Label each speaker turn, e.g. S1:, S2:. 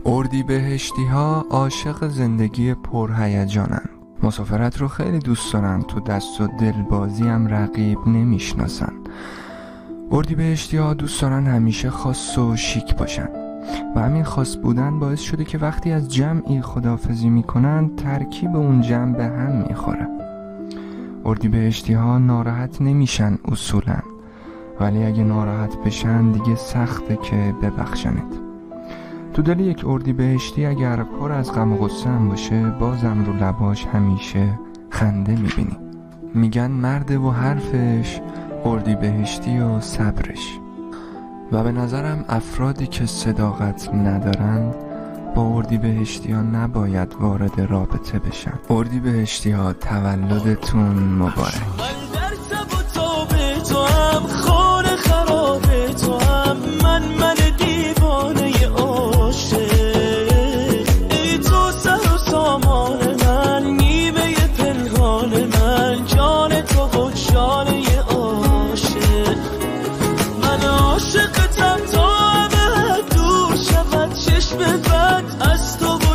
S1: اردیبهشتی‌ها عاشق زندگی پرهیجانن. مسافرت رو خیلی دوست دارن، تو دست و دل بازی هم رقیب نمیشناسن. اردیبهشتی‌ها دوست دارن همیشه خاص و شیک باشن و همین خاص بودن باعث شده که وقتی از جمعی خداحافظی میکنن ترکیب اون جمع به هم میخوره. اردیبهشتی‌ها ناراحت نمیشن اصولاً، ولی اگه ناراحت بشن دیگه سخته که ببخشنت. تو دل یک اردیبهشتی اگر پر از غم و غصه هم باشه، بازم رو لباش همیشه خنده میبینی. میگن مرده و حرفش، اردیبهشتی و صبرش. و به نظرم افرادی که صداقت ندارن با اردیبهشتی‌ها نباید وارد رابطه بشن. اردیبهشتی‌ها تولدتون مبارک.
S2: تو هم خانه خرابه، تو هم من دیوانه عاشق. ای تو سر و سامان من، نیمه پنهان من، جان تو و جانه عاشق. من عاشقتم تا ابد دور شود چشم بد از تو.